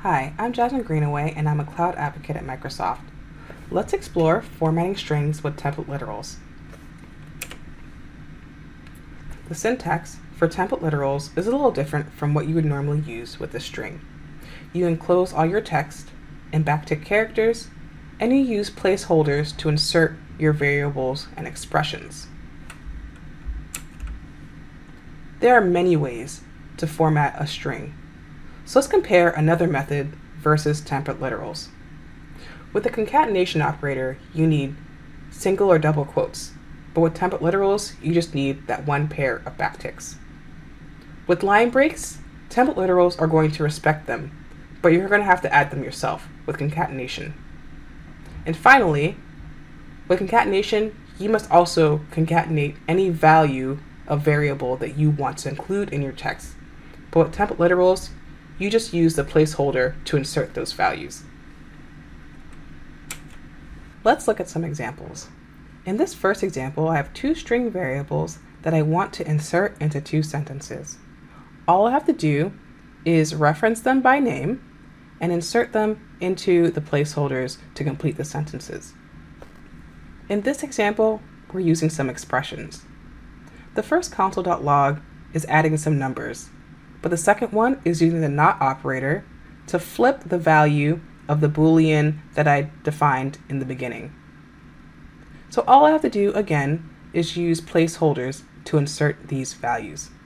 Hi, I'm Jasmine Greenaway, and I'm a cloud advocate at Microsoft. Let's explore formatting strings with template literals. The syntax for template literals is a little different from what you would normally use with a string. You enclose all your text in backtick characters, and you use placeholders to insert your variables and expressions. There are many ways to format a string. So let's compare another method versus template literals. With the concatenation operator, you need single or double quotes, but with template literals, you just need that one pair of backticks. With line breaks, template literals are going to respect them, but you're going to have to add them yourself with concatenation. And finally, with concatenation, you must also concatenate any value of variable that you want to include in your text. But with template literals, you just use the placeholder to insert those values. Let's look at some examples. In this first example, I have two string variables that I want to insert into two sentences. All I have to do is reference them by name and insert them into the placeholders to complete the sentences. In this example, we're using some expressions. The first console.log is adding some numbers, but the second one is using the not operator to flip the value of the Boolean that I defined in the beginning. So all I have to do again is use placeholders to insert these values.